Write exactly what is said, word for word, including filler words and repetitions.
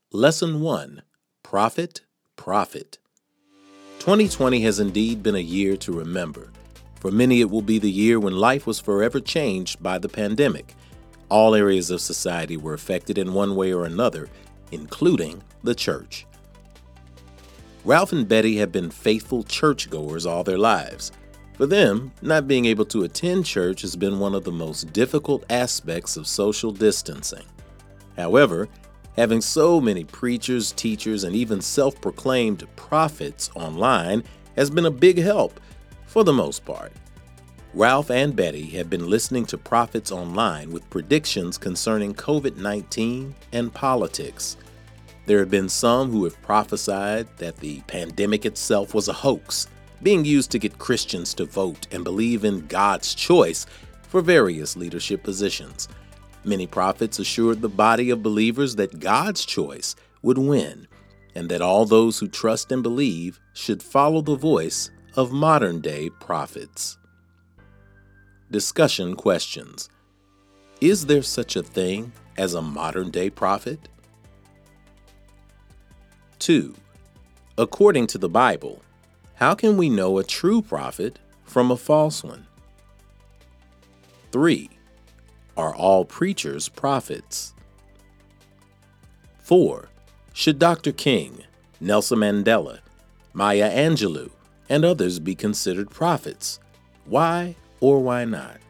Lesson one, Prophet, Prophet. twenty twenty has indeed been a year to remember. For many, it will be the year when life was forever changed by the pandemic. All areas of society were affected in one way or another, including the church. Ralph and Betty have been faithful churchgoers all their lives. For them, not being able to attend church has been one of the most difficult aspects of social distancing. However, having so many preachers, teachers, and even self-proclaimed prophets online has been a big help, for the most part. Ralph and Betty have been listening to prophets online with predictions concerning COVID nineteen and politics. There have been some who have prophesied that the pandemic itself was a hoax, being used to get Christians to vote and believe in God's choice for various leadership positions. Many prophets assured the body of believers that God's choice would win, and that all those who trust and believe should follow the voice of modern-day prophets. Discussion questions. Is there such a thing as a modern-day prophet? two. According to the Bible, how can we know a true prophet from a false one? three. Are all preachers prophets? four. Should Doctor King, Nelson Mandela, Maya Angelou, and others be considered prophets? Why or why not?